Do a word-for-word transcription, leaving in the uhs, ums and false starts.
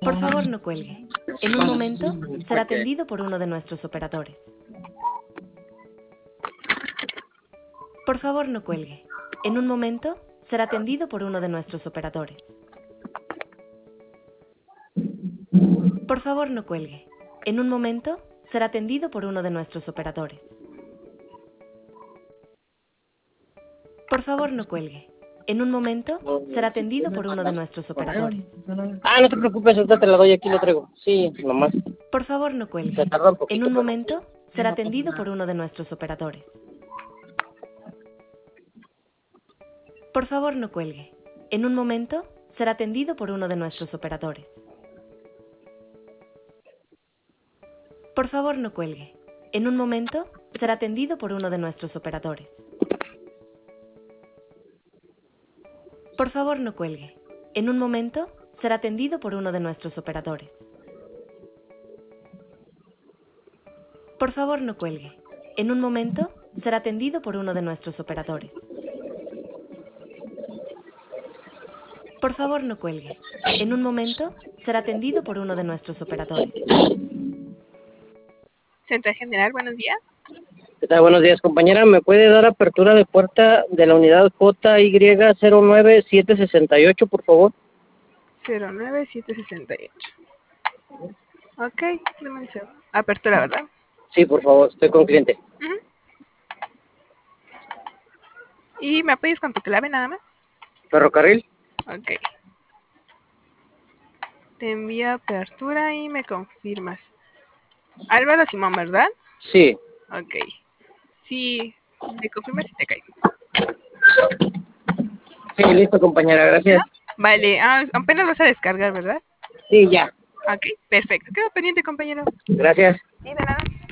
Por favor, no cuelgue. En un momento será atendido por uno de nuestros operadores. Por favor, no cuelgue. En un momento será atendido por uno de nuestros operadores. Por favor, no cuelgue. En un momento será atendido por uno de nuestros operadores. Por favor, no cuelgue. En un momento será atendido por uno de nuestros operadores. Ah, no te preocupes, ahorita te la doy, aquí lo traigo. Sí, nomás. Por favor, no Se cuelgue. tarda un En poquito, un pero momento sí, será no pasa atendido por nada. uno de nuestros operadores. Por favor, no cuelgue. En un momento será atendido por uno de nuestros operadores. Por favor, no cuelgue. En un momento será atendido por uno de nuestros operadores. Por favor, no cuelgue. En un momento será atendido por uno de nuestros operadores. Por favor, no cuelgue. En un momento será atendido por uno de nuestros operadores. Por favor, no cuelgue. En un momento será atendido por uno de nuestros operadores. Central General, buenos días. ¿Qué tal? Buenos días, compañera. ¿Me puede dar apertura de puerta de la unidad J Y cero nueve siete seis ocho, por favor? cero nueve siete seis ocho. Ok, dame un segundo. Apertura, ¿verdad? Sí, por favor, estoy con cliente. Uh-huh. ¿Y me apoyas con tu clave nada más? ¿Ferrocarril? Ok. Te envío apertura y me confirmas. Álvaro Simón, ¿verdad? Sí. Ok. Sí, me confirmas si te cae. Sí, listo, compañera, gracias. ¿No? Vale, ah, apenas vas a descargar, ¿verdad? Sí, ya. Ok, perfecto. Quedo pendiente, compañero. Gracias. Sí, de nada.